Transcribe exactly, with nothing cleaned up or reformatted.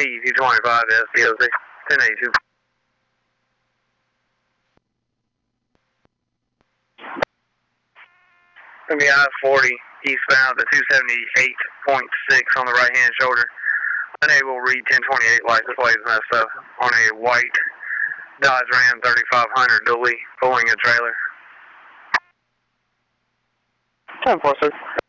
C two twenty-five S D O C, ten eighty-two. Gonna be I forty eastbound to two seventy-eight point six on the right hand shoulder. Unable to read ten twenty-eight license plates messed up on a white Dodge Ram thirty-five hundred dually pulling a trailer. ten four six.